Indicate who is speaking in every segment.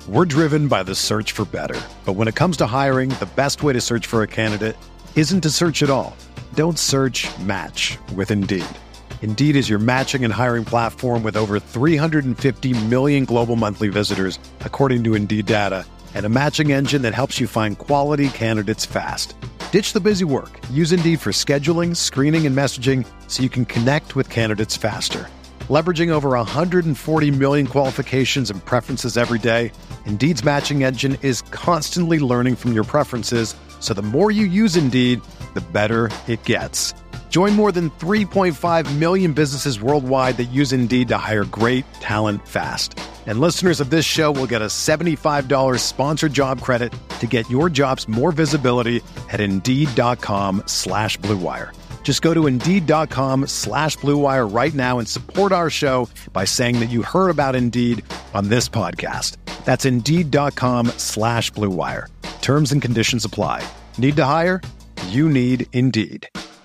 Speaker 1: We're driven by the search for better. But when it comes to hiring, the best way to search for a candidate isn't to search at all. Don't search, match with Indeed. Indeed is your matching and hiring platform with over 350 million global monthly visitors, according to Indeed data, and a matching engine that helps you find quality candidates fast. Ditch the busy work. Use Indeed for scheduling, screening, and messaging so you can connect with candidates faster. Leveraging over 140 million qualifications and preferences every day, Indeed's matching engine is constantly learning from your preferences, so the more you use Indeed, the better it gets. Join more than 3.5 million businesses worldwide that use Indeed to hire great talent fast. And listeners of this show will get a $75 sponsored job credit to get your jobs more visibility at Indeed.com/Blue Wire. Just go to Indeed.com/Blue Wire right now and support our show by saying that you heard about Indeed on this podcast. That's Indeed.com/Blue Wire. Terms and conditions apply. Need to hire? You need Indeed.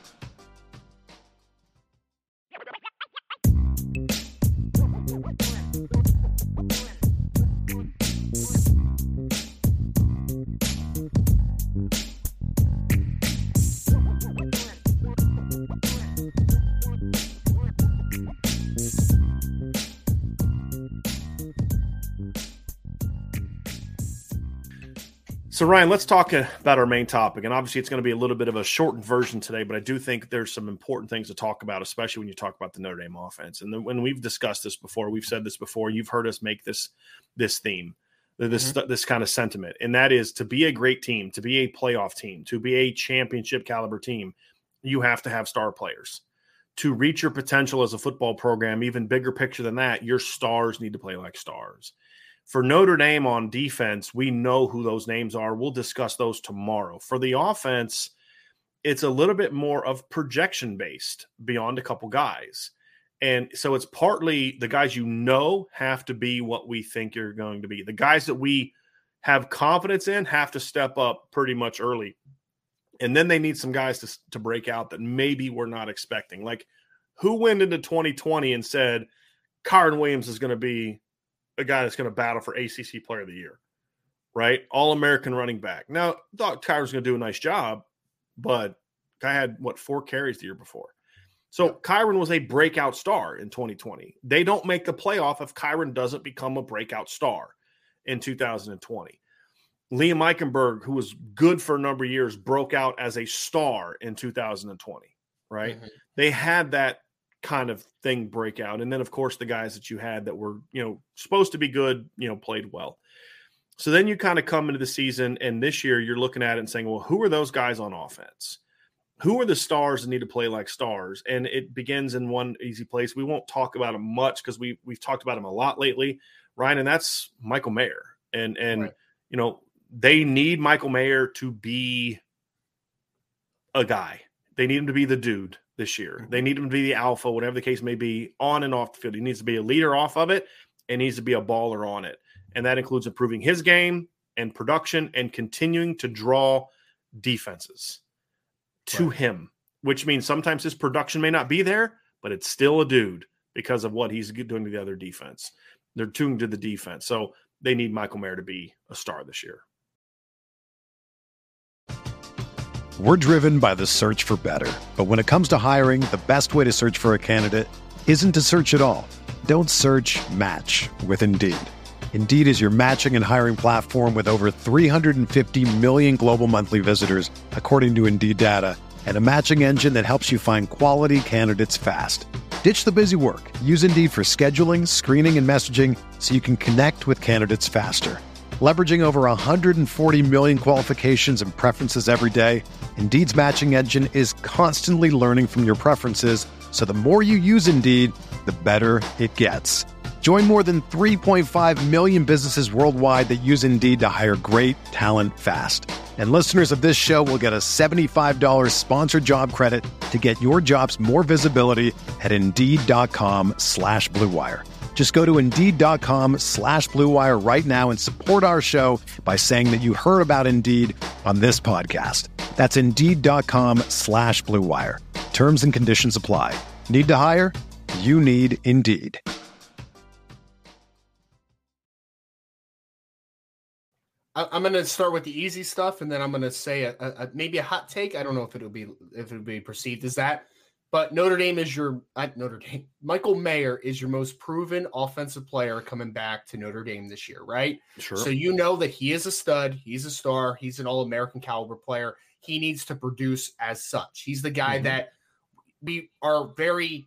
Speaker 2: So, Ryan, let's talk about our main topic. And obviously, it's going to be a little bit of a shortened version today, but I do think there's some important things to talk about, especially when you talk about the Notre Dame offense. And when we've discussed this before, we've said this before, you've heard us make this theme, this kind of sentiment. And that is, to be a great team, to be a playoff team, to be a championship caliber team, you have to have star players. To reach your potential as a football program, even bigger picture than that, your stars need to play like stars. For Notre Dame on defense, we know who those names are. We'll discuss those tomorrow. For the offense, it's a little bit more of projection-based beyond a couple guys. And so it's partly the guys you know have to be what we think you're going to be. The guys that we have confidence in have to step up pretty much early. And then they need some guys to break out that maybe we're not expecting. Like, who went into 2020 and said Kyren Williams is going to be a guy that's going to battle for ACC Player of the Year, right? All-American running back. Now, I thought Kyren's going to do a nice job, but guy had, 4 carries the year before. So Kyren was a breakout star in 2020. They don't make the playoff if Kyren doesn't become a breakout star in 2020. Liam Eichenberg, who was good for a number of years, broke out as a star in 2020, right? Mm-hmm. They had that kind of thing break out. And then, of course, the guys that you had that were, supposed to be good, played well. So then you kind of come into the season, and this year you're looking at it and saying, well, who are those guys on offense? Who are the stars that need to play like stars? And it begins in one easy place. We won't talk about him much because we've talked about him a lot lately, Ryan, and that's Michael Mayer. And right. They need Michael Mayer to be a guy. They need him to be the dude this year. They need him to be the alpha, whatever the case may be, on and off the field. He needs to be a leader off of it and needs to be a baller on it. And that includes improving his game and production and continuing to draw defenses to him, which means sometimes his production may not be there, but it's still a dude because of what he's doing to the other defense. They're tuned to the defense. So they need Michael Mayer to be a star this year.
Speaker 1: We're driven by the search for better. But when it comes to hiring, the best way to search for a candidate isn't to search at all. Don't search, match with Indeed. Indeed is your matching and hiring platform with over 350 million global monthly visitors, according to Indeed data, and a matching engine that helps you find quality candidates fast. Ditch the busy work. Use Indeed for scheduling, screening, and messaging so you can connect with candidates faster. Leveraging over 140 million qualifications and preferences every day, Indeed's matching engine is constantly learning from your preferences, so the more you use Indeed, the better it gets. Join more than 3.5 million businesses worldwide that use Indeed to hire great talent fast. And listeners of this show will get a $75 sponsored job credit to get your jobs more visibility at Indeed.com/Blue Wire. Just go to Indeed.com/Blue Wire right now and support our show by saying that you heard about Indeed on this podcast. That's Indeed.com/Blue Wire. Terms and conditions apply. Need to hire? You need Indeed.
Speaker 3: I'm going to start with the easy stuff, and then I'm going to say maybe a hot take. I don't know if it would be perceived as that, but Notre Dame is Notre Dame. Michael Mayer is your most proven offensive player coming back to Notre Dame this year, right?
Speaker 2: Sure.
Speaker 3: So you know that he is a stud, he's a star, he's an All-American caliber player. He needs to produce as such. He's the guy that we are very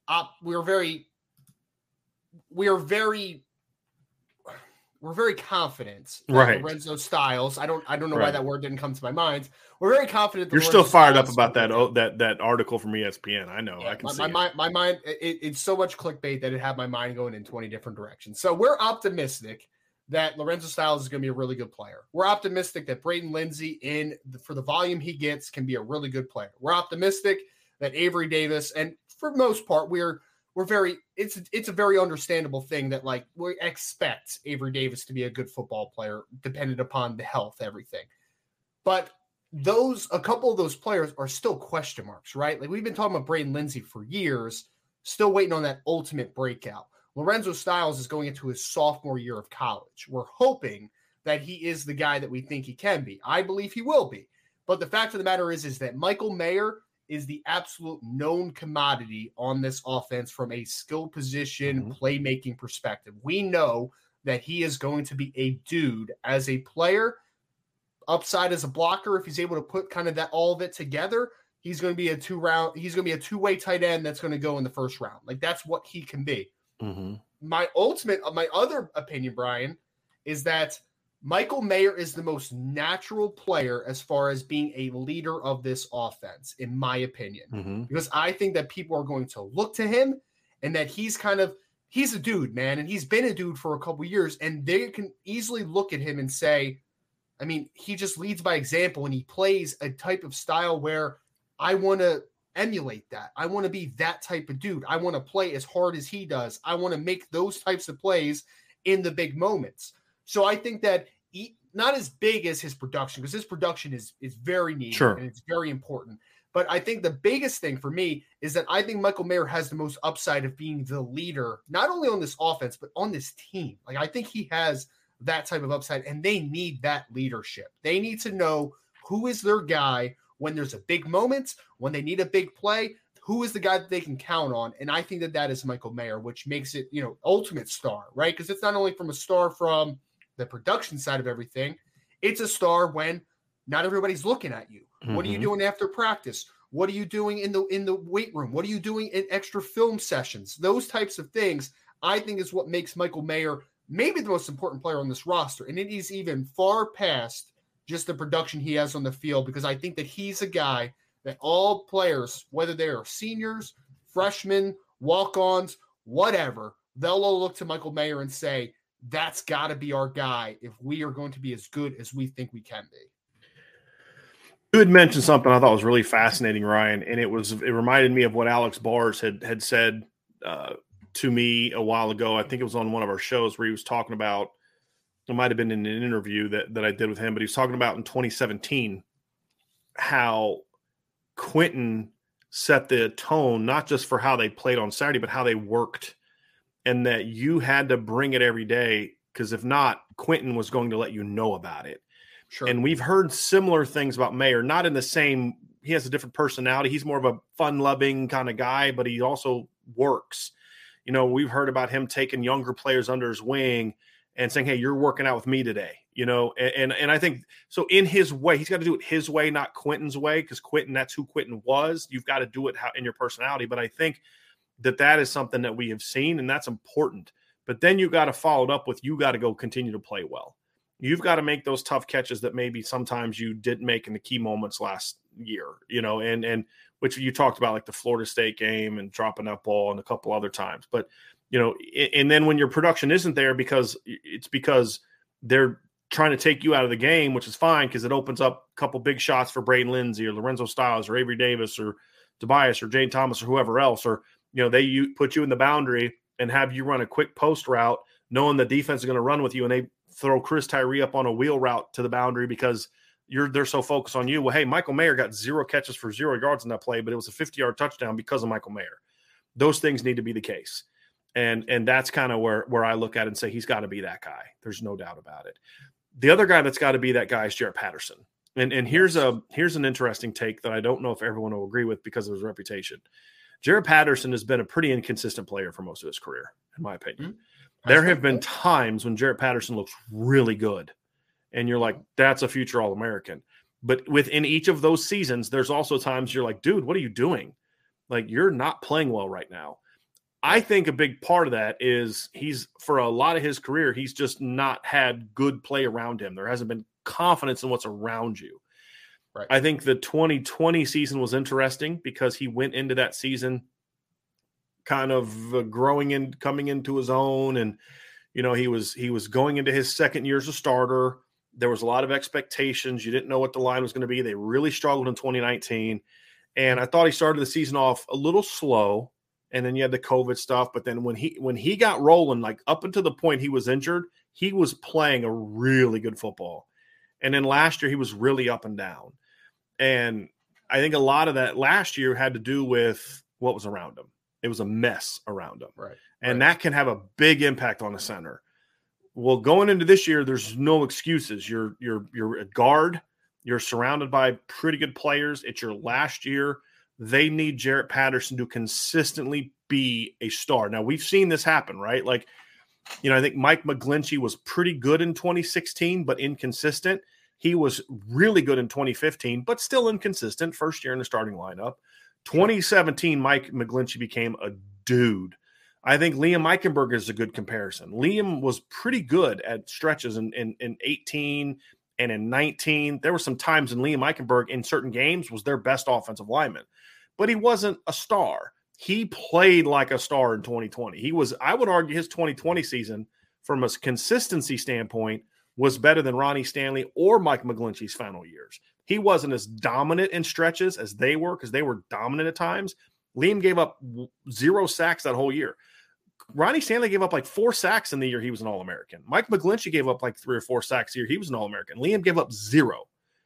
Speaker 3: confident that
Speaker 2: right.
Speaker 3: Lorenzo Styles. I don't know why that word didn't come to my mind. We're very confident. That
Speaker 2: You're
Speaker 3: Lorenzo
Speaker 2: still fired
Speaker 3: Styles
Speaker 2: up about that article from ESPN. I know.
Speaker 3: Yeah,
Speaker 2: I can see
Speaker 3: my mind. It's so much clickbait that it had my mind going in 20 different directions. So we're optimistic that Lorenzo Styles is going to be a really good player. We're optimistic that Braden Lindsey, for the volume he gets, can be a really good player. We're optimistic that Avery Davis, and for the most part, it's a very understandable thing that like we expect Avery Davis to be a good football player, dependent upon the health, everything. But a couple of those players are still question marks, right? Like we've been talking about Braden Lindsey for years, still waiting on that ultimate breakout. Lorenzo Styles is going into his sophomore year of college. We're hoping that he is the guy that we think he can be. I believe he will be. But the fact of the matter is that Michael Mayer is the absolute known commodity on this offense from a skill position playmaking perspective. We know that he is going to be a dude as a player, upside as a blocker. If he's able to put kind of all of it together, he's going to be a two-way tight end that's going to go in the first round. Like that's what he can be. My other opinion, Brian, is that Michael Mayer is the most natural player as far as being a leader of this offense, in my opinion, because I think that people are going to look to him and that he's a dude, man. And he's been a dude for a couple years, and they can easily look at him and say, I mean, he just leads by example, and he plays a type of style where I want to emulate that. I want to be that type of dude. I want to play as hard as he does. I want to make those types of plays in the big moments. So I think that not as big as his production, because his production is very neat and it's very important. But I think the biggest thing for me is that I think Michael Mayer has the most upside of being the leader, not only on this offense, but on this team. Like I think he has that type of upside, and they need that leadership. They need to know who is their guy when there's a big moment, when they need a big play, who is the guy that they can count on. And I think that is Michael Mayer, which makes it, ultimate star, right? Because it's not only from a star from the production side of everything, it's a star when not everybody's looking at you. What are you doing after practice? What are you doing in the weight room? What are you doing in extra film sessions? Those types of things, I think, is what makes Michael Mayer maybe the most important player on this roster. And it is even far past just the production he has on the field, because I think that he's a guy that all players, whether they are seniors, freshmen, walk-ons, whatever, they'll all look to Michael Mayer and say, that's got to be our guy if we are going to be as good as we think we can be.
Speaker 2: You had mentioned something I thought was really fascinating, Ryan, and it reminded me of what Alex Bars had said to me a while ago. I think it was on one of our shows where he was talking about, it might have been in an interview that I did with him, but he was talking about in 2017 how Quentin set the tone, not just for how they played on Saturday, but how they worked, and that you had to bring it every day, because if not, Quentin was going to let you know about it.
Speaker 3: Sure.
Speaker 2: And we've heard similar things about Mayer, not in the same, he has a different personality. He's more of a fun-loving kind of guy, but he also works. We've heard about him taking younger players under his wing and saying, hey, you're working out with me today, and I think so in his way, he's got to do it his way, not Quentin's way, because Quentin, that's who Quentin was. You've got to do it in your personality. But I think that is something that we have seen, and that's important. But then you got to follow it up with, you got to go continue to play well. You've got to make those tough catches that maybe sometimes you didn't make in the key moments last year, and which you talked about, like the Florida State game and dropping that ball and a couple other times. But, and then when your production isn't there because they're trying to take you out of the game, which is fine because it opens up a couple big shots for Braden Lindsey or Lorenzo Styles or Avery Davis or Tobias or Jane Thomas or whoever else, or, they put you in the boundary and have you run a quick post route knowing the defense is going to run with you, and they throw Chris Tyree up on a wheel route to the boundary because they're so focused on you. Well, hey, Michael Mayer got 0 catches for 0 yards in that play, but it was a 50-yard touchdown because of Michael Mayer. Those things need to be the case. And that's kind of where I look at it and say he's got to be that guy. There's no doubt about it. The other guy that's got to be that guy is Jarrett Patterson. And here's an interesting take that I don't know if everyone will agree with because of his reputation. Jarrett Patterson has been a pretty inconsistent player for most of his career, in my opinion. Mm-hmm. There have been times when Jarrett Patterson looks really good, and you're like, that's a future All-American. But within each of those seasons, there's also times you're like, dude, what are you doing? Like, you're not playing well right now. I think a big part of that is for a lot of his career, he's just not had good play around him. There hasn't been confidence in what's around you.
Speaker 3: Right.
Speaker 2: I think the 2020 season was interesting because he went into that season kind of coming into his own. And, he was going into his second year as a starter. There was a lot of expectations. You didn't know what the line was going to be. They really struggled in 2019. And I thought he started the season off a little slow. And then you had the COVID stuff. But then when he got rolling, like up until the point he was injured, he was playing a really good football. And then last year he was really up and down. And I think a lot of that last year had to do with what was around him. It was a mess around him.
Speaker 3: Right.
Speaker 2: And that can have a big impact on the center. Well, going into this year, there's no excuses. You're a guard. You're surrounded by pretty good players. It's your last year. They need Jarrett Patterson to consistently be a star. Now, we've seen this happen, right? Like, I think Mike McGlinchey was pretty good in 2016, but inconsistent. He was really good in 2015, but still inconsistent. First year in the starting lineup. 2017, Mike McGlinchey became a dude. I think Liam Eichenberg is a good comparison. Liam was pretty good at stretches in 18 and in 19. There were some times in Liam Eichenberg in certain games was their best offensive lineman. But he wasn't a star. He played like a star in 2020. I would argue his 2020 season from a consistency standpoint was better than Ronnie Stanley or Mike McGlinchey's final years. He wasn't as dominant in stretches as they were because they were dominant at times. Liam gave up 0 sacks that whole year. Ronnie Stanley gave up like 4 sacks in the year he was an All-American. Mike McGlinchey gave up like 3 or 4 sacks a year he was an All-American. Liam gave up 0.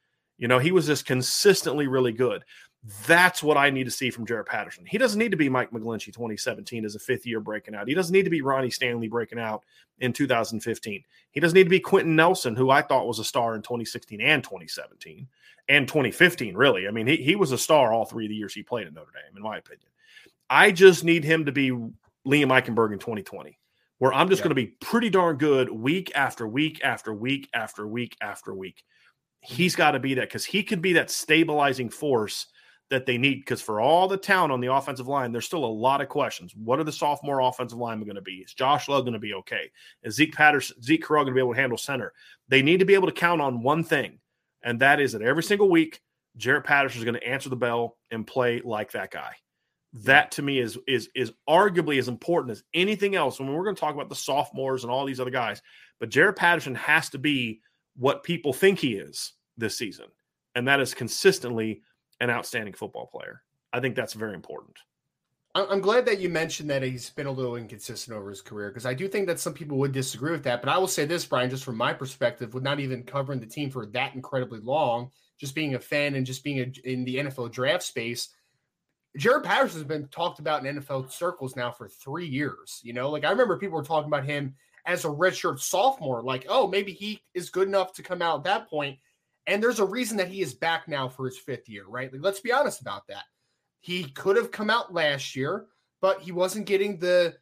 Speaker 2: He was just consistently really good. That's what I need to see from Jarrett Patterson. He doesn't need to be Mike McGlinchey 2017 as a 5th year breaking out. He doesn't need to be Ronnie Stanley breaking out in 2015. He doesn't need to be Quentin Nelson, who I thought was a star in 2016 and 2017 and 2015, really. I mean, he was a star all 3 of the years he played at Notre Dame, in my opinion. I just need him to be Liam Eichenberg in 2020, where I'm just going to be pretty darn good week after week after week after week after week. He's got to be that because he can be that stabilizing force that they need, because for all the talent on the offensive line, there's still a lot of questions. What are the sophomore offensive linemen going to be? Is Josh Lugg going to be okay? Is Zeke Corral going to be able to handle center? They need to be able to count on one thing, and that is that every single week, Jarrett Patterson is going to answer the bell and play like that guy. That to me is arguably as important as anything else. When we're going to talk about the sophomores and all these other guys, but Jarrett Patterson has to be what people think he is this season, and that is consistently an outstanding football player. I think that's very important.
Speaker 3: I'm glad that you mentioned that he's been a little inconsistent over his career, because I do think that some people would disagree with that. But I will say this, Brian, just from my perspective, with not even covering the team for that incredibly long, just being a fan and just being in the NFL draft space, Jarrett Patterson has been talked about in NFL circles now for 3 years. Like I remember people were talking about him as a redshirt sophomore, like, oh, maybe he is good enough to come out at that point. And there's a reason that he is back now for his 5th year, right? Like, let's be honest about that. He could have come out last year, but he wasn't getting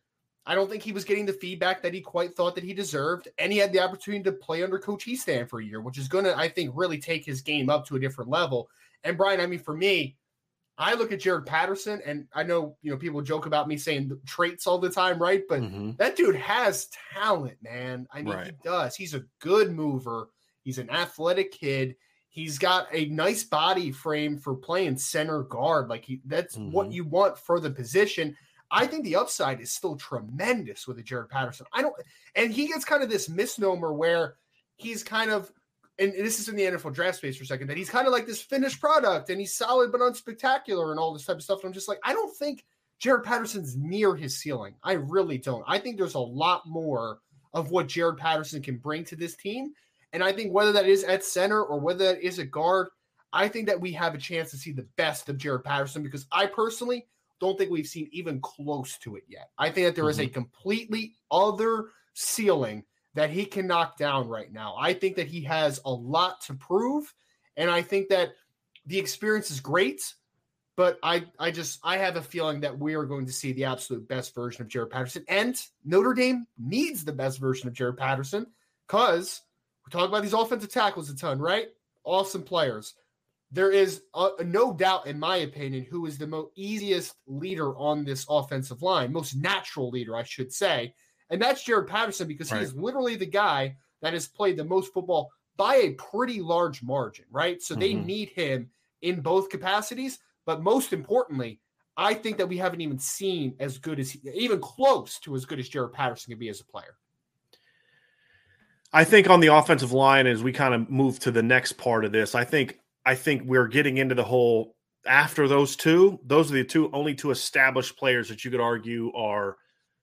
Speaker 3: I don't think he was getting the feedback that he quite thought that he deserved. And he had the opportunity to play under Coach Hiestand for a year, which is going to, I think, really take his game up to a different level. And Brian, I mean, for me, I look at Jarrett Patterson, and I know, people joke about me saying traits all the time, right? But that dude has talent, man. I mean, He does. He's a good mover. He's an athletic kid. He's got a nice body frame for playing center guard. Like that's what you want for the position. I think the upside is still tremendous with a Jarrett Patterson. And he gets kind of this misnomer where he's kind of, and this is in the NFL draft space for a second, that he's kind of like this finished product and he's solid but unspectacular and all this type of stuff. And I'm just like, I don't think Jarrett Patterson's near his ceiling. I really don't. I think there's a lot more of what Jarrett Patterson can bring to this team. And I think whether that is at center or whether that is at guard, I think that we have a chance to see the best of Jarrett Patterson, because I personally don't think we've seen even close to it yet. I think that there is a completely other ceiling that he can knock down right now. I think that he has a lot to prove, and I think that the experience is great, but I have a feeling that we are going to see the absolute best version of Jaret Patterson, and Notre Dame needs the best version of Jaret Patterson because we talk about these offensive tackles a ton, right? Awesome players. There is no doubt, in my opinion, who is the most easiest leader on this offensive line, most natural leader, I should say. And that's Jaret Patterson, because he is literally the guy that has played the most football by a pretty large margin, right? So they need him in both capacities. But most importantly, I think that we haven't even seen as good as even close to as good as Jaret Patterson can be as a player.
Speaker 2: I think on the offensive line, as we kind of move to the next part of this, I think we're getting into the whole after those two. Those are the only two established players that you could argue are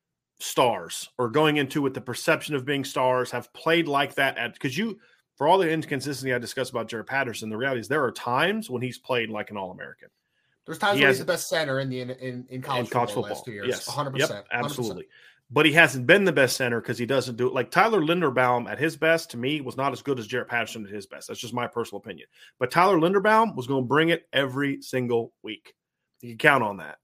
Speaker 2: stars, or going into with the perception of being stars, have played like that because for all the inconsistency I discussed about Jaret Patterson, the reality is there are times when he's played like an All-American.
Speaker 3: There's times when he's the best center in college football the last 2 years.
Speaker 2: Yes.
Speaker 3: 100%.
Speaker 2: Yep, absolutely. 100%. But he hasn't been the best center because he doesn't do it. Like Tyler Linderbaum at his best, to me, was not as good as Jaret Patterson at his best. That's just my personal opinion. But Tyler Linderbaum was going to bring it every single week. You can count on that.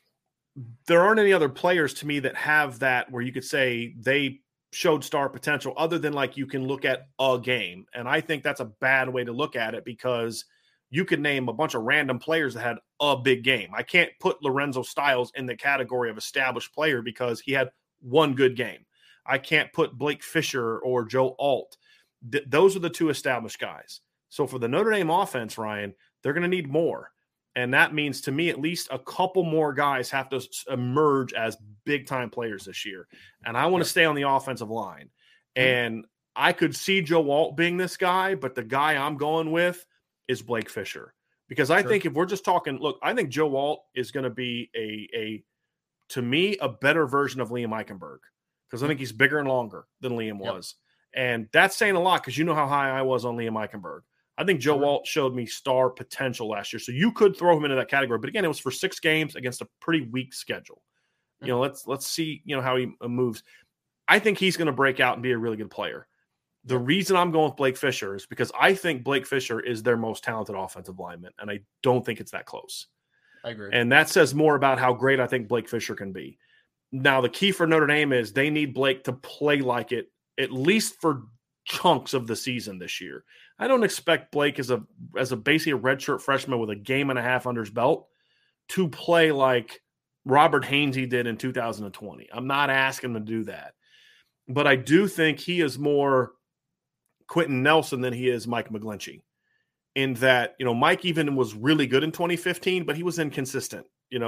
Speaker 2: There aren't any other players to me that have that where you could say they showed star potential other than like you can look at a game. And I think that's a bad way to look at it because you could name a bunch of random players that had a big game. I can't put Lorenzo Styles in the category of established player because he had one good game. I can't put Blake Fisher or Joe Alt. Those are the two established guys. So for the Notre Dame offense, Ryan, they're going to need more. And that means, to me, at least a couple more guys have to emerge as big-time players this year. And I want to stay on the offensive line. And I could see Joe Alt being this guy, but the guy I'm going with is Blake Fisher. Because I think if we're just talking, look, I think Joe Alt is going to be to me, a better version of Liam Eichenberg, because I think he's bigger and longer than Liam was. And that's saying a lot because you know how high I was on Liam Eichenberg. I think Joe Alt showed me star potential last year. So you could throw him into that category. But again, it was for 6 games against a pretty weak schedule. You know, let's see, how he moves. I think he's going to break out and be a really good player. The reason I'm going with Blake Fisher is because I think Blake Fisher is their most talented offensive lineman, and I don't think it's that close.
Speaker 3: I agree.
Speaker 2: And that says more about how great I think Blake Fisher can be. Now, the key for Notre Dame is they need Blake to play like it, at least for chunks of the season this year. I don't expect Blake as a basically a redshirt freshman with a game and a half under his belt to play like Robert Hainsey did in 2020. I'm not asking him to do that. But I do think he is more Quentin Nelson than he is Mike McGlinchey. In that, Mike even was really good in 2015, but he was inconsistent.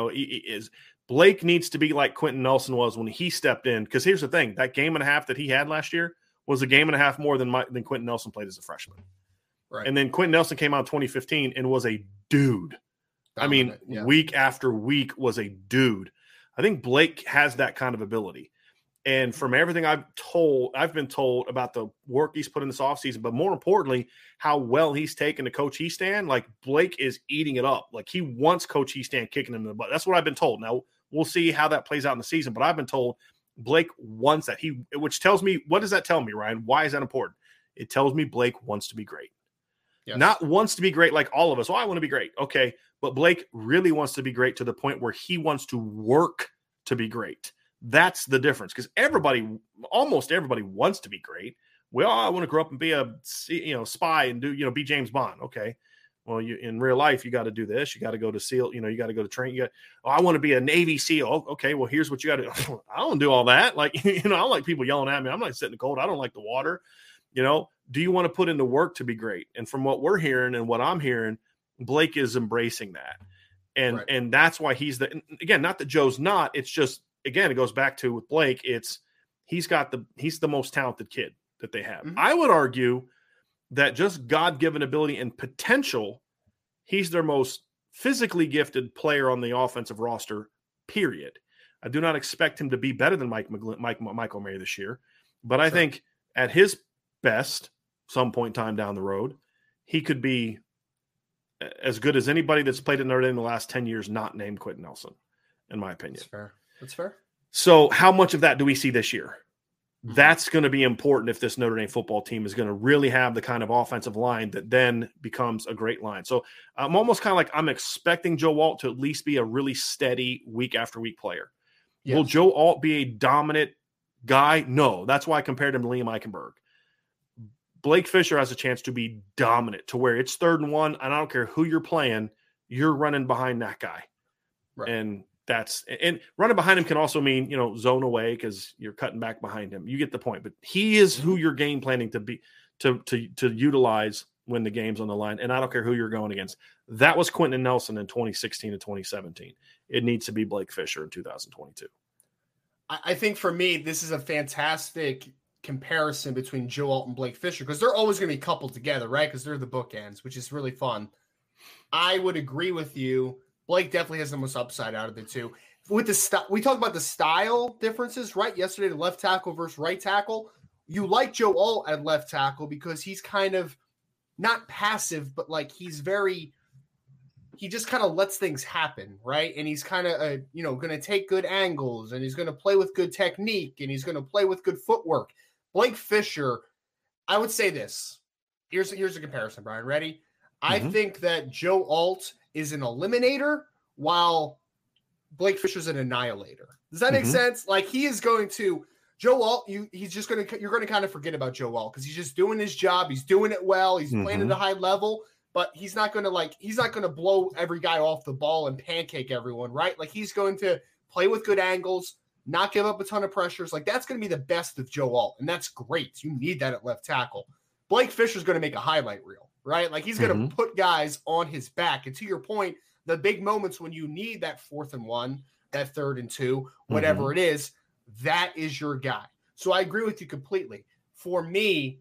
Speaker 2: Blake needs to be like Quentin Nelson was when he stepped in. Because here's the thing, that game and a half that he had last year was a game and a half more than Quentin Nelson played as a freshman. Right. And then Quentin Nelson came out in 2015 and was a dude. Week after week was a dude. I think Blake has that kind of ability. And from everything I've been told about the work he's put in this offseason, but more importantly, how well he's taken to Coach Hiestand, like Blake is eating it up. Like he wants Coach Hiestand kicking him in the butt. That's what I've been told. Now, we'll see how that plays out in the season, but I've been told Blake wants that. Which tells me, what does that tell me, Ryan? Why is that important? It tells me Blake wants to be great. Yes. Not wants to be great like all of us. Oh, I want to be great. Okay, but Blake really wants to be great to the point where he wants to work to be great. That's the difference, because almost everybody wants to be great. Well, I want to grow up and be a spy and be James Bond. Okay, well, in real life you got to do this. You got to go to SEAL. You got to go to train. I want to be a Navy SEAL. Okay, well, here's what you got to do. I don't do all that. Like I don't like people yelling at me. I'm not sitting in the cold. I don't like the water. Do you want to put into work to be great? And from what we're hearing and what I'm hearing, Blake is embracing that, and that's why he's again, not that Joe's not. It's just. Again, it goes back to with Blake, he's the most talented kid that they have. Mm-hmm. I would argue that just God-given ability and potential, he's their most physically gifted player on the offensive roster, period. I do not expect him to be better than Michael Mayer this year, but I think at his best, some point in time down the road, he could be as good as anybody that's played at Notre Dame in the last 10 years not named Quentin Nelson, in my opinion.
Speaker 3: That's fair.
Speaker 2: So how much of that do we see this year? That's going to be important if this Notre Dame football team is going to really have the kind of offensive line that then becomes a great line. So I'm almost kind of like I'm expecting Joe Alt to at least be a really steady week after week player. Yes. Will Joe Alt be a dominant guy? No. That's why I compared him to Liam Eichenberg. Blake Fisher has a chance to be dominant to where it's 3rd and 1, and I don't care who you're playing, you're running behind that guy. Right. And running behind him can also mean, zone away because you're cutting back behind him. You get the point. But he is who you're game planning to be to utilize when the game's on the line. And I don't care who you're going against. That was Quentin Nelson in 2016 and 2017. It needs to be Blake Fisher in 2022.
Speaker 3: I think for me, this is a fantastic comparison between Joe Alt and Blake Fisher because they're always going to be coupled together, right? Because they're the bookends, which is really fun. I would agree with you. Blake definitely has the most upside out of the two. With the we talked about the style differences, right? Yesterday, the left tackle versus right tackle. You like Joe Alt at left tackle because he's kind of not passive, but like he just kind of lets things happen, right? And he's kind of going to take good angles, and he's going to play with good technique, and he's going to play with good footwork. Blake Fisher, I would say this. Here's a comparison, Brian. Ready? I think that Joe Alt is an eliminator while Blake Fisher's an annihilator. Does that make sense? Like he is going to Joe Alt, you're going to kind of forget about Joe Alt because he's just doing his job. He's doing it well. He's playing at a high level, but he's not going to blow every guy off the ball and pancake everyone, right? Like he's going to play with good angles, not give up a ton of pressures. Like that's going to be the best of Joe Alt, and that's great. You need that at left tackle. Blake Fisher's going to make a highlight reel. Right? Like he's going to put guys on his back. And to your point, the big moments when you need that 4th and 1, that 3rd and 2, whatever it is, that is your guy. So I agree with you completely. For me,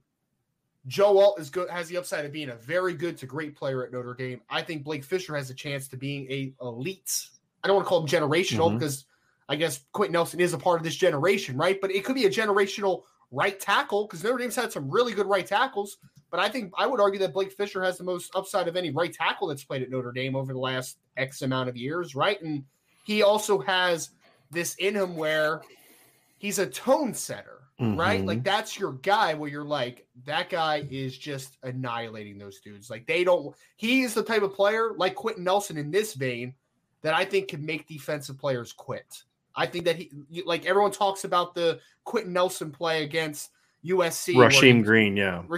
Speaker 3: Joe Alt has the upside of being a very good to great player at Notre Dame. I think Blake Fisher has a chance to being a elite. I don't want to call him generational because I guess Quentin Nelson is a part of this generation, right? But it could be a generational right tackle because Notre Dame's had some really good right tackles. But I would argue that Blake Fisher has the most upside of any right tackle that's played at Notre Dame over the last X amount of years, right? And he also has this in him where he's a tone setter, right? Like that's your guy where you're like, that guy is just annihilating those dudes. Like he's the type of player like Quentin Nelson in this vein that I think can make defensive players quit. I think that like everyone talks about the Quentin Nelson play against USC,
Speaker 2: Rasheem Green,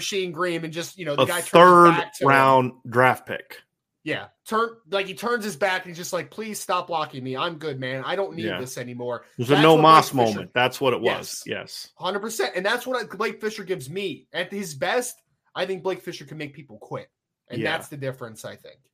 Speaker 3: and just the guy
Speaker 2: 3rd round draft pick.
Speaker 3: Yeah, he turns his back and he's just like, please stop blocking me. I'm good, man. I don't need this anymore.
Speaker 2: There's a no Moss moment. That's what it was. Yes,
Speaker 3: 100%. And that's what Blake Fisher gives me at his best. I think Blake Fisher can make people quit, and that's the difference. I think.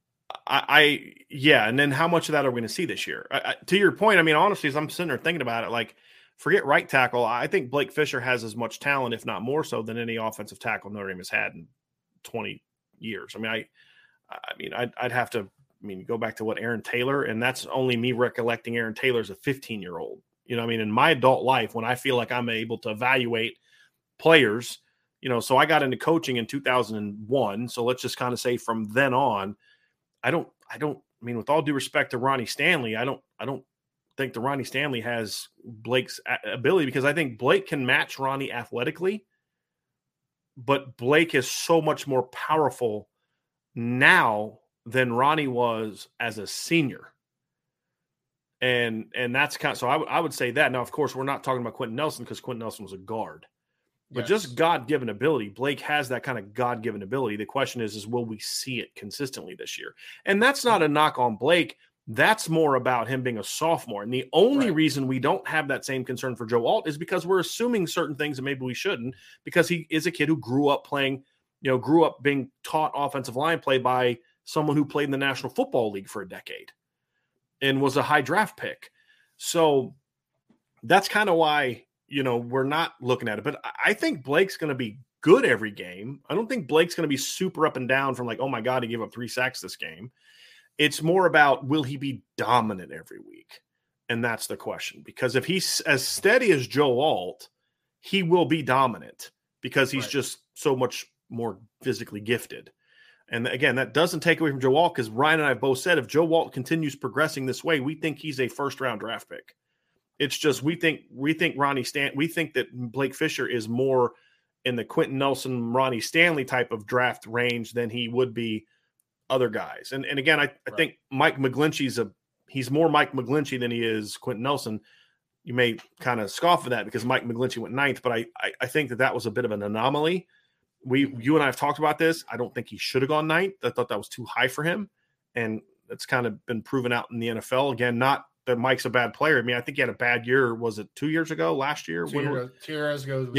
Speaker 2: And then how much of that are we going to see this year? To your point, I mean, honestly, as I'm sitting there thinking about it, like. Forget right tackle. I think Blake Fisher has as much talent, if not more so, than any offensive tackle Notre Dame has had in 20 years. I mean, I'd have to go back to what Aaron Taylor, and that's only me recollecting Aaron Taylor as a 15-year-old. In my adult life, when I feel like I'm able to evaluate players, so I got into coaching in 2001. So let's just kind of say from then on, with all due respect to Ronnie Stanley, I don't think that Ronnie Stanley has Blake's ability because I think Blake can match Ronnie athletically, but Blake is so much more powerful now than Ronnie was as a senior. And that's kind of, so I would say that. Now, of course, we're not talking about Quentin Nelson because Quentin Nelson was a guard, but just God-given ability. Blake has that kind of God-given ability. The question is will we see it consistently this year? And that's not a knock on Blake. That's more about him being a sophomore. And the only reason we don't have that same concern for Joe Alt is because we're assuming certain things that maybe we shouldn't, because he is a kid who grew up being taught offensive line play by someone who played in the National Football League for a decade and was a high draft pick. So that's kind of why, we're not looking at it. But I think Blake's going to be good every game. I don't think Blake's going to be super up and down from like, oh my God, he gave up 3 sacks this game. It's more about, will he be dominant every week? And that's the question. Because if he's as steady as Joe Alt, he will be dominant because he's just so much more physically gifted. And again, that doesn't take away from Joe Alt because Ryan and I both said if Joe Alt continues progressing this way, we think he's a first-round draft pick. It's just we think that Blake Fisher is more in the Quentin Nelson, Ronnie Stanley type of draft range than he would be other guys. And again, I think Mike McGlinchey's he's more Mike McGlinchey than he is Quentin Nelson. You may kind of scoff at that because Mike McGlinchey went 9th, but I think that was a bit of an anomaly. You and I have talked about this. I don't think he should have gone 9th. I thought that was too high for him. And that's kind of been proven out in the NFL. Again, not that Mike's a bad player. I mean, I think he had a bad year. Was it 2 years ago, last year?
Speaker 3: 2 years ago.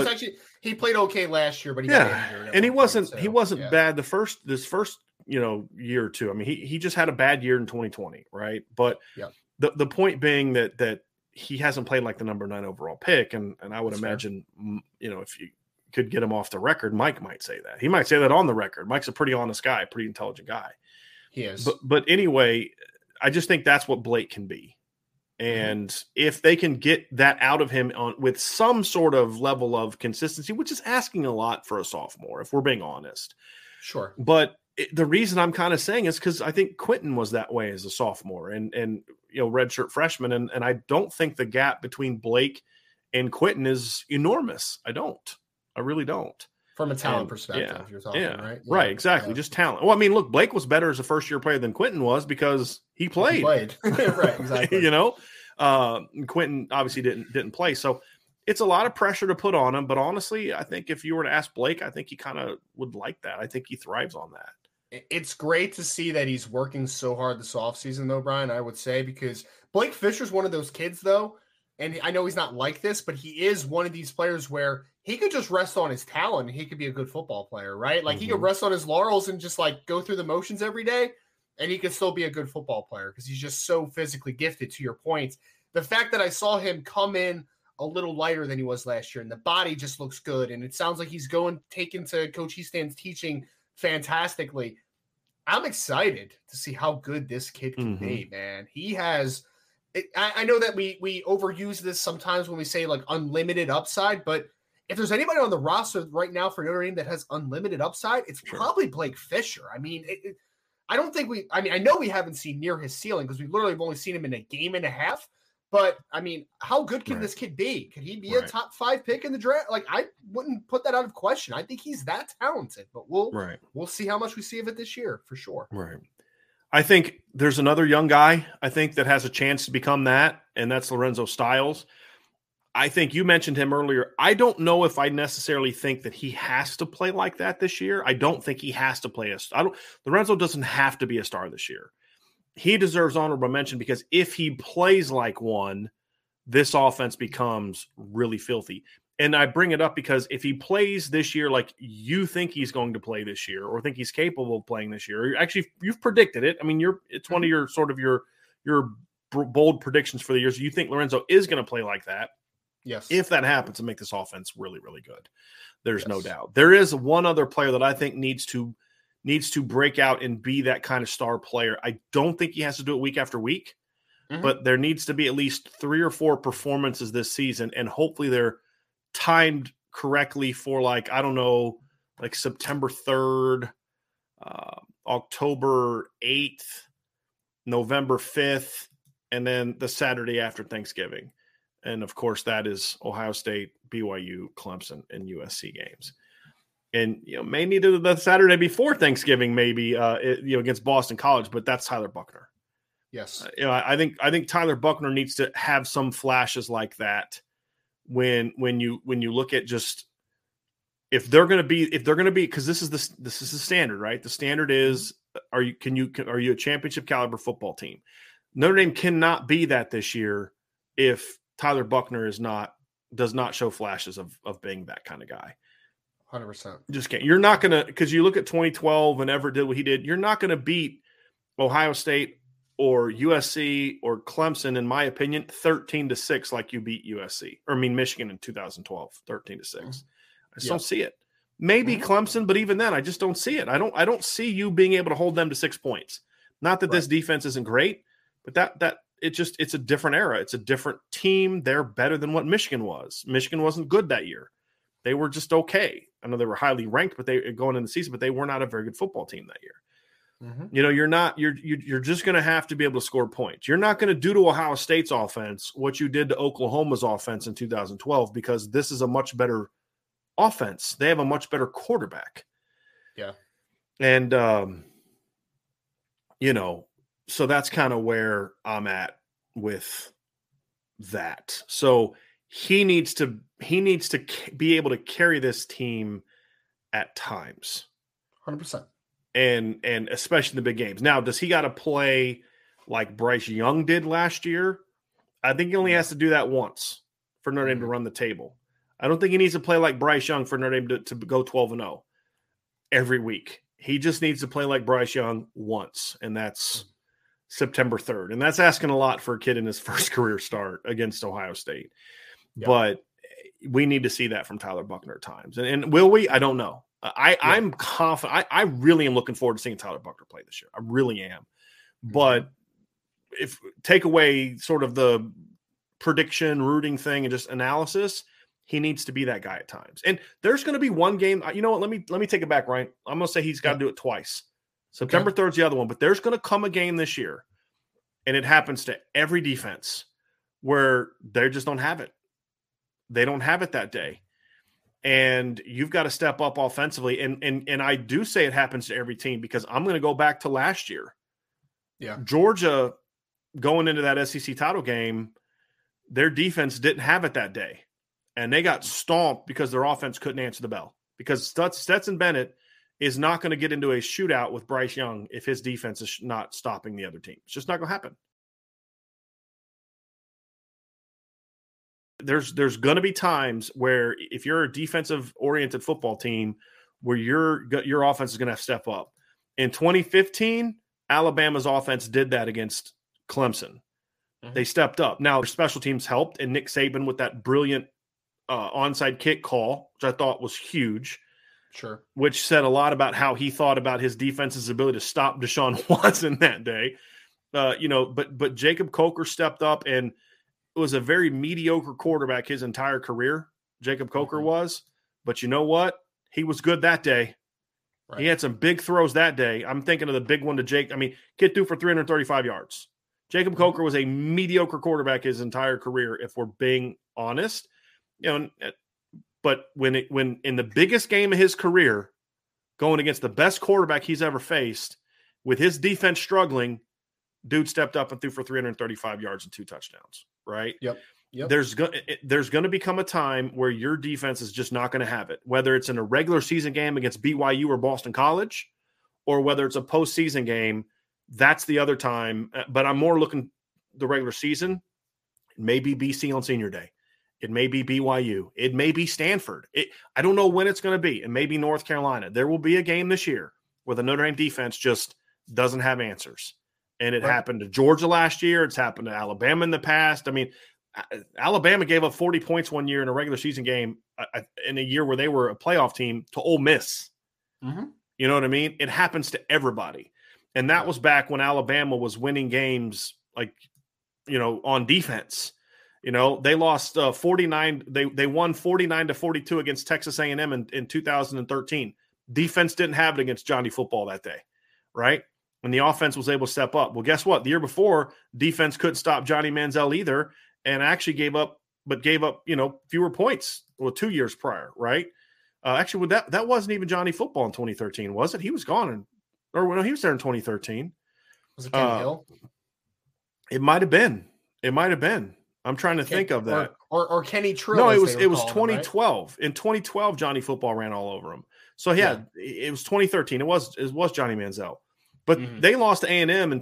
Speaker 3: He played okay last year, but he
Speaker 2: got injured. And he wasn't bad this first year or two. I mean, he just had a bad year in 2020, right? But the point being that he hasn't played like the number 9 overall pick, and I would imagine, if you could get him off the record, Mike might say that. He might say that on the record. Mike's a pretty honest guy, pretty intelligent guy.
Speaker 3: He is.
Speaker 2: But anyway, I just think that's what Blake can be. And if they can get that out of him with some sort of level of consistency, which is asking a lot for a sophomore, if we're being honest.
Speaker 3: Sure.
Speaker 2: But the reason I'm kind of saying is because I think Quentin was that way as a sophomore and redshirt freshman. And I don't think the gap between Blake and Quentin is enormous. I really don't.
Speaker 3: From a talent perspective, you're talking, right? Yeah,
Speaker 2: right, exactly. Yeah. Just talent. Well, I mean, look, Blake was better as a first-year player than Quentin was because he played.
Speaker 3: Right, exactly.
Speaker 2: Quentin obviously didn't play. So it's a lot of pressure to put on him. But honestly, I think if you were to ask Blake, I think he kind of would like that. I think he thrives on that.
Speaker 3: It's great to see that he's working so hard this offseason, though, Brian, I would say, because Blake Fisher's one of those kids, though, and I know he's not like this, but he is one of these players where he could just rest on his talent and he could be a good football player, right? Like he could rest on his laurels and just like go through the motions every day and he could still be a good football player because he's just so physically gifted, to your point. The fact that I saw him come in a little lighter than he was last year and the body just looks good. And it sounds like he's taken to Coach Eastand's teaching fantastically. I'm excited to see how good this kid can be, man. He has, I know that we overuse this sometimes when we say like unlimited upside, but if there's anybody on the roster right now for Notre Dame that has unlimited upside, it's probably Blake Fisher. I mean, I know we haven't seen near his ceiling because we literally have only seen him in a game and a half. But I mean, how good can this kid be? Could he be a top 5 pick in the draft? Like, I wouldn't put that out of question. I think he's that talented, but we'll see how much we see of it this year for sure.
Speaker 2: Right. I think there's another young guy I think that has a chance to become that, and that's Lorenzo Styles. I think you mentioned him earlier. I don't know if I necessarily think that he has to play like that this year. I don't think he has to play Lorenzo doesn't have to be a star this year. He deserves honorable mention because if he plays like one, this offense becomes really filthy. And I bring it up because if he plays this year like you think he's going to play this year or think he's capable of playing this year, or actually you've predicted it. I mean, it's one of your sort of your bold predictions for the year. So you think Lorenzo is going to play like that.
Speaker 3: Yes.
Speaker 2: If that happens, to make this offense really, really good. There's no doubt. There is one other player that I think needs to break out and be that kind of star player. I don't think he has to do it week after week, but there needs to be at least 3 or 4 performances this season, and hopefully they're timed correctly for like September 3rd, October 8th, November 5th, and then the Saturday after Thanksgiving. And of course, that is Ohio State, BYU, Clemson, and USC games. And may need to the Saturday before Thanksgiving, maybe against Boston College, but that's Tyler Buchner.
Speaker 3: Yes,
Speaker 2: I think Tyler Buchner needs to have some flashes like that when you look at just if they're going to be because this is the standard, right? The standard is are you a championship caliber football team? Notre Dame cannot be that this year if Tyler Buchner does not show flashes of being that kind of guy.
Speaker 3: 100%.
Speaker 2: Just can't. You're not going to, because you look at 2012 and Everett did what he did, you're not going to beat Ohio State or USC or Clemson, in my opinion, 13-6 like you beat Michigan in 2012, 13-6. I just don't see it. Maybe Clemson, but even then, I just don't see it. I don't see you being able to hold them to 6 points. Not that this defense isn't great, but it's a different era. It's a different team. They're better than what Michigan was. Michigan wasn't good that year. They were just okay. I know they were highly ranked, but they going in the season, but they were not a very good football team that year. You know, you're just going to have to be able to score points. You're not going to do to Ohio State's offense what you did to Oklahoma's offense in 2012, because this is a much better offense. They have a much better quarterback.
Speaker 3: Yeah.
Speaker 2: And, you know, so that's kind of where I'm at with that. So he needs to be able to carry this team at times.
Speaker 3: 100%.
Speaker 2: And especially the big games. Now, does he got to play like Bryce Young did last year? I think he only has to do that once for Notre Dame to run the table. I don't think he needs to play like Bryce Young for Notre Dame to go 12-0 every week. He just needs to play like Bryce Young once, and that's September 3rd. And that's asking a lot for a kid in his first career start against Ohio State. Yeah. But we need to see that from Tyler Buchner at times. And will we? I don't know. I'm confident. I really am looking forward to seeing Tyler Buchner play this year. I really am. But if take away sort of the prediction, rooting thing, and just analysis, he needs to be that guy at times. And there's going to be one game. You know what? Let me take it back, Ryan. I'm going to say he's got to do it twice. September 3rd is the other one. But there's going to come a game this year, and it happens to every defense, where they just don't have it. They don't have it that day. And you've got to step up offensively. And I do say it happens to every team, because I'm going to go back to last year.
Speaker 3: Yeah.
Speaker 2: Georgia, going into that SEC title game, their defense didn't have it that day. And they got stomped because their offense couldn't answer the bell. Because Stetson Bennett is not going to get into a shootout with Bryce Young if his defense is not stopping the other team. It's just not going to happen. There's going to be times where if you're a defensive-oriented football team, where your offense is going to have to step up. In 2015, Alabama's offense did that against Clemson. They stepped up. Now, their special teams helped, and Nick Saban with that brilliant onside kick call, which I thought was huge.
Speaker 3: Sure.
Speaker 2: Which said a lot about how he thought about his defense's ability to stop Deshaun Watson that day. But Jacob Coker stepped up, and was a very mediocre quarterback his entire career. Jacob Coker was, but you know what? He was good that day. Right. He had some big throws that day. I'm thinking of the big one to Jake. I mean, kid threw for 335 yards. Jacob Coker was a mediocre quarterback his entire career, if we're being honest. But when in the biggest game of his career, going against the best quarterback he's ever faced, with his defense struggling, dude stepped up and threw for 335 yards and 2 touchdowns. Right?
Speaker 3: Yep.
Speaker 2: There's going to become a time where your defense is just not going to have it, whether it's in a regular season game against BYU or Boston College, or whether it's a postseason game. That's the other time. But I'm more looking the regular season. It may be BC on Senior Day. It may be BYU. It may be Stanford. I don't know when it's going to be. It may be North Carolina. There will be a game this year where the Notre Dame defense just doesn't have answers. And it happened to Georgia last year. It's happened to Alabama in the past. I mean, Alabama gave up 40 points one year in a regular season game in a year where they were a playoff team to Ole Miss. You know what I mean? It happens to everybody. And that was back when Alabama was winning games, on defense. They lost 49. They won 49-42 against Texas A&M in 2013. Defense didn't have it against Johnny Football that day, right? When the offense was able to step up. Well, guess what? The year before, defense couldn't stop Johnny Manziel either, and actually gave up fewer points. Well, 2 years prior, right? Actually, that wasn't even Johnny Football in 2013, was it? He was gone, he was there in 2013.
Speaker 3: Was it Ken Hill?
Speaker 2: It might have been. I'm trying to think of that.
Speaker 3: Or Kenny Trill.
Speaker 2: No, it was 2012. Right? In 2012, Johnny Football ran all over him. So it was 2013. It was Johnny Manziel. But they lost to A&M in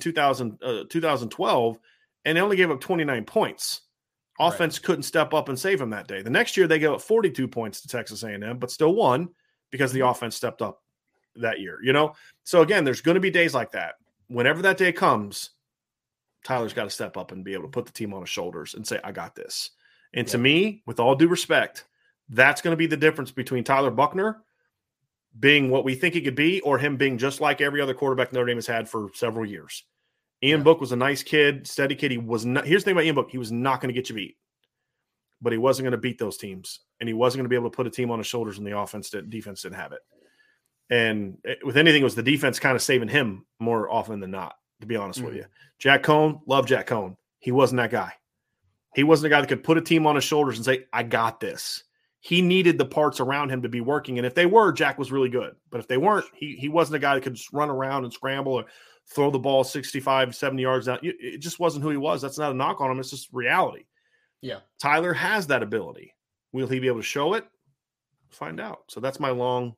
Speaker 2: 2012, and they only gave up 29 points. Offense couldn't step up and save them that day. The next year, they gave up 42 points to Texas A&M, but still won because the offense stepped up that year. So again, there's going to be days like that. Whenever that day comes, Tyler's got to step up and be able to put the team on his shoulders and say, I got this. And to me, with all due respect, that's going to be the difference between Tyler Buchner being what we think he could be, or him being just like every other quarterback Notre Dame has had for several years. Ian Book was a nice kid, steady kid. He was not. Here's the thing about Ian Book: he was not going to get you beat, but he wasn't going to beat those teams, and he wasn't going to be able to put a team on his shoulders when the defense didn't have it. And with anything, it was the defense kind of saving him more often than not, to be honest with you. Jack Cohn, love Jack Cohn. He wasn't that guy. He wasn't a guy that could put a team on his shoulders and say, I got this. He needed the parts around him to be working. And if they were, Jack was really good. But if they weren't, he wasn't a guy that could just run around and scramble or throw the ball 65, 70 yards out. It just wasn't who he was. That's not a knock on him. It's just reality.
Speaker 3: Yeah.
Speaker 2: Tyler has that ability. Will he be able to show it? Find out. So that's my long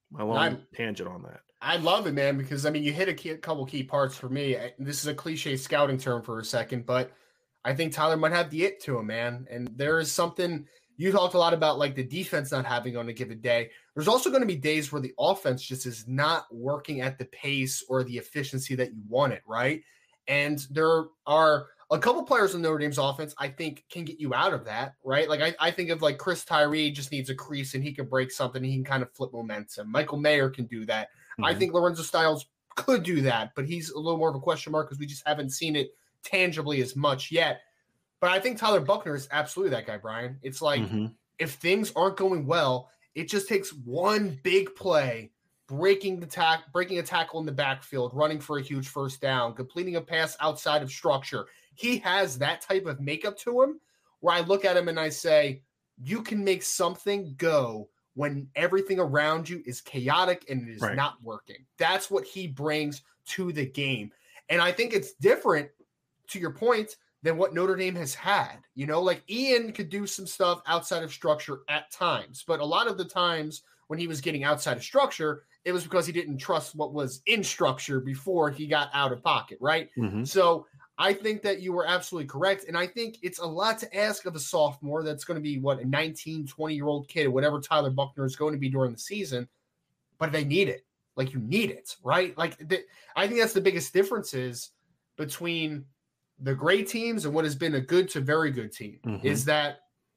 Speaker 2: tangent on that.
Speaker 3: I love it, man, because, I mean, you hit a couple key parts for me. This is a cliche scouting term for a second, but I think Tyler might have the it to him, man. And there is something you talked a lot about, like the defense not having on a given day. There's also going to be days where the offense just is not working at the pace or the efficiency that you want it, right? And there are a couple players in Notre Dame's offense I think can get you out of that, right? Like I think of like Chris Tyree just needs a crease and he can break something. He can kind of flip momentum. Michael Mayer can do that. I think Lorenzo Styles could do that, but he's a little more of a question mark because we just haven't seen it tangibly as much yet. But I think Tyler Buchner is absolutely that guy, Brian. It's like if things aren't going well, it just takes one big play, breaking a tackle in the backfield, running for a huge first down, completing a pass outside of structure. He has that type of makeup to him where I look at him and I say, you can make something go when everything around you is chaotic and it is not working. That's what he brings to the game. And I think it's different, to your point, than what Notre Dame has had. You know, like Ian could do some stuff outside of structure at times, but a lot of the times when he was getting outside of structure, it was because he didn't trust what was in structure before he got out of pocket, right? So I think that you were absolutely correct. And I think it's a lot to ask of a sophomore that's going to be, a 19, 20-year-old kid or whatever Tyler Buchner is going to be during the season, but they need it. Like, you need it, right? Like, I think that's the biggest differences between the great teams and what has been a good to very good team is that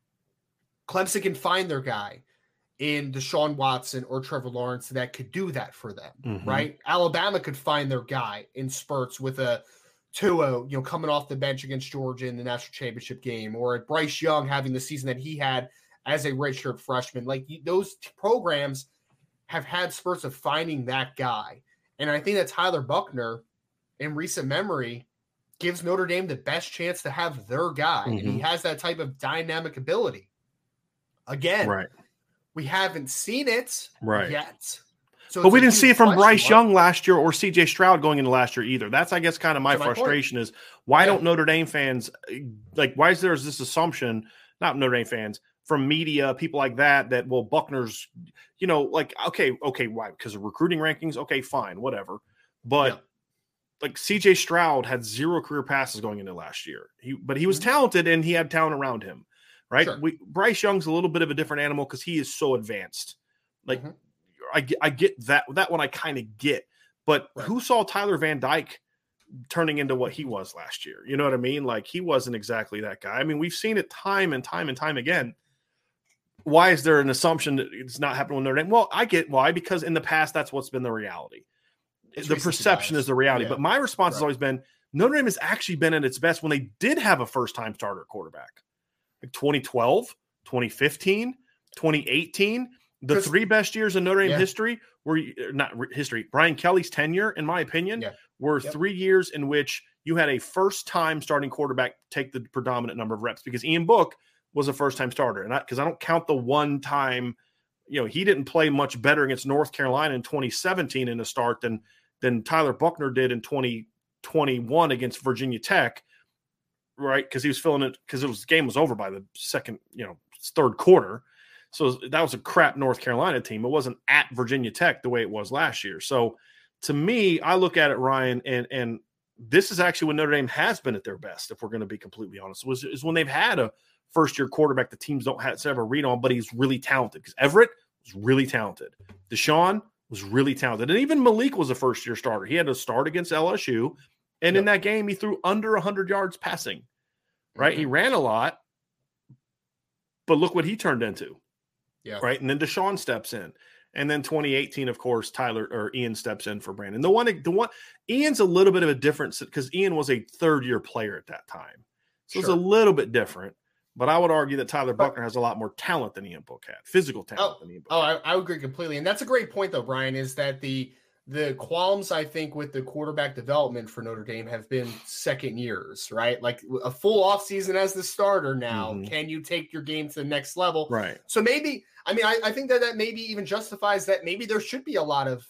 Speaker 3: Clemson can find their guy in Deshaun Watson or Trevor Lawrence that could do that for them, right? Alabama could find their guy in spurts with a Tua, coming off the bench against Georgia in the national championship game, or Bryce Young having the season that he had as a redshirt freshman. Like, those programs have had spurts of finding that guy. And I think that Tyler Buchner, in recent memory, gives Notre Dame the best chance to have their guy. And he has that type of dynamic ability. Again, we haven't seen it yet. So
Speaker 2: but we didn't see it from Bryce Young last year or CJ Stroud going into last year either. That's, I guess, kind of my frustration is why don't Notre Dame fans, like, why is there this assumption, not Notre Dame fans, from media, people like that, well, Buchner's, like, okay, why? Because of recruiting rankings? Okay, fine, whatever. But like CJ Stroud had 0 career passes going into last year. But he was talented and he had talent around him, right?
Speaker 3: Sure.
Speaker 2: Bryce Young's a little bit of a different animal because he is so advanced. Like, I get that one I kind of get, but who saw Tyler Van Dyke turning into what he was last year? You know what I mean? Like, he wasn't exactly that guy. I mean, we've seen it time and time and time again. Why is there an assumption that it's not happening with Notre Dame? Well, I get why, because in the past, that's what's been the reality. The perception is the reality. But my response has always been Notre Dame has actually been at its best when they did have a first-time starter quarterback. Like 2012, 2015, 2018. The 3 best years in Notre Dame history were not history. Brian Kelly's tenure, in my opinion, were 3 years in which you had a first-time starting quarterback take the predominant number of reps, because Ian Book was a first-time starter. And because I don't count the one time, he didn't play much better against North Carolina in 2017 in the start than Tyler Buchner did in 2021 against Virginia Tech, right? Because he was filling it because the game was over by the third quarter. So that was a crap North Carolina team. It wasn't at Virginia Tech the way it was last year. So to me, I look at it, Ryan, and this is actually when Notre Dame has been at their best, if we're going to be completely honest, is when they've had a first-year quarterback the teams don't have to ever read on, but he's really talented. Because Everett was really talented. Deshaun was really talented. And even Malik was a first-year starter. He had to start against LSU, and in that game, he threw under 100 yards passing, right? He ran a lot, but look what he turned into. Yeah. Right. And then Deshaun steps in. And then 2018, of course, Ian steps in for Brandon. The one Ian's a little bit of a difference because Ian was a third-year player at that time. So it's a little bit different. but I would argue that Tyler Buchner has a lot more talent than Ian Book had, physical talent than Ian Book had.
Speaker 3: I agree completely. And that's a great point, though, Brian, is that the qualms, I think, with the quarterback development for Notre Dame have been second years, right? Like a full offseason as the starter now. Mm-hmm. Can you take your game to the next level?
Speaker 2: Right.
Speaker 3: So maybe, I think that maybe even justifies that maybe there should be a lot of,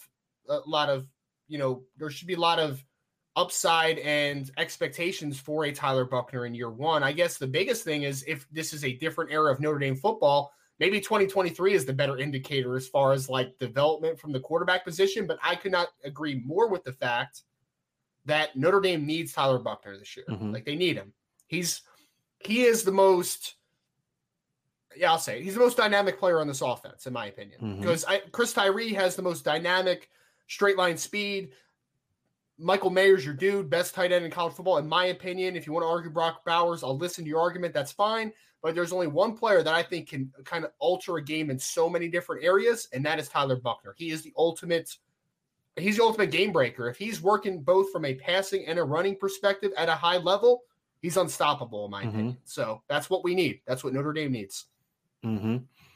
Speaker 3: there should be a lot of upside and expectations for a Tyler Buchner in year one. I guess the biggest thing is if this is a different era of Notre Dame football, maybe 2023 is the better indicator as far as like development from the quarterback position, but I could not agree more with the fact that Notre Dame needs Tyler Buchner this year. Mm-hmm. Like they need him. He is the most, I'll say it, he's the most dynamic player on this offense, in my opinion, because Chris Tyree has the most dynamic straight line speed. Michael Mayer's your dude, best tight end in college football. In my opinion, if you want to argue Brock Bowers, I'll listen to your argument. That's fine. But there's only one player that I think can kind of alter a game in so many different areas, and that is Tyler Buchner. He's the ultimate game breaker. If he's working both from a passing and a running perspective at a high level, he's unstoppable, in my opinion. So that's what we need. That's what Notre Dame needs.
Speaker 2: Mm-hmm.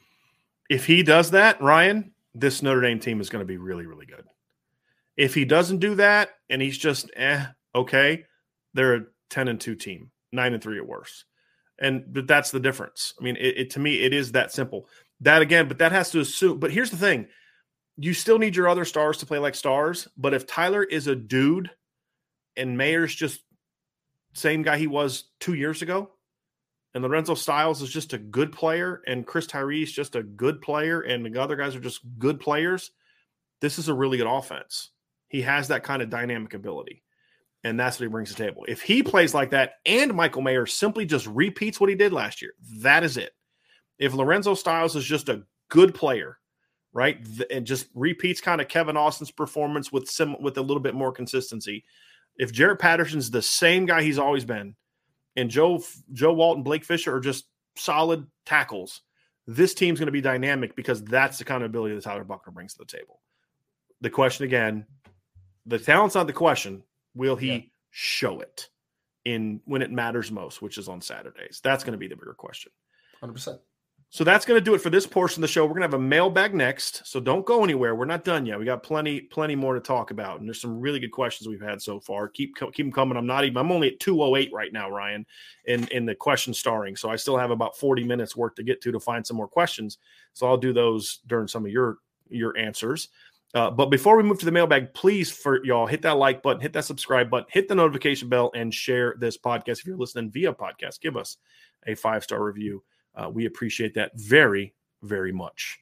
Speaker 2: If he does that, Ryan, this Notre Dame team is going to be really, really good. If he doesn't do that and he's just, okay, they're a 10-2 team, 9-3 at worst. But that's the difference. I mean, to me, it is that simple. That again, but that has to assume. But here's the thing: you still need your other stars to play like stars. But if Tyler is a dude, and Mayer's just same guy he was 2 years ago, and Lorenzo Styles is just a good player, and Chris Tyree is just a good player, and the other guys are just good players, this is a really good offense. He has that kind of dynamic ability. And that's what he brings to the table. If he plays like that and Michael Mayer simply just repeats what he did last year, that is it. If Lorenzo Styles is just a good player, right, and just repeats kind of Kevin Austin's performance with a little bit more consistency, if Jarrett Patterson's the same guy he's always been, and Joe Walt and Blake Fisher are just solid tackles, this team's going to be dynamic because that's the kind of ability that Tyler Buchner brings to the table. The question again, the talent's not the question. Will he show it when it matters most, which is on Saturdays? That's going to be the bigger question.
Speaker 3: 100%.
Speaker 2: So that's going to do it for this portion of the show. We're going to have a mailbag next, so don't go anywhere. We're not done yet. We got plenty more to talk about, and there's some really good questions we've had so far. Keep them coming. I'm only at 2:08 right now, Ryan, in the question starring, so I still have about 40 minutes worth to get to find some more questions. So I'll do those during some of your answers. But before we move to the mailbag, please, for y'all, hit that like button, hit that subscribe button, hit the notification bell, and share this podcast. If you're listening via podcast, give us a 5-star review. We appreciate that very, very much.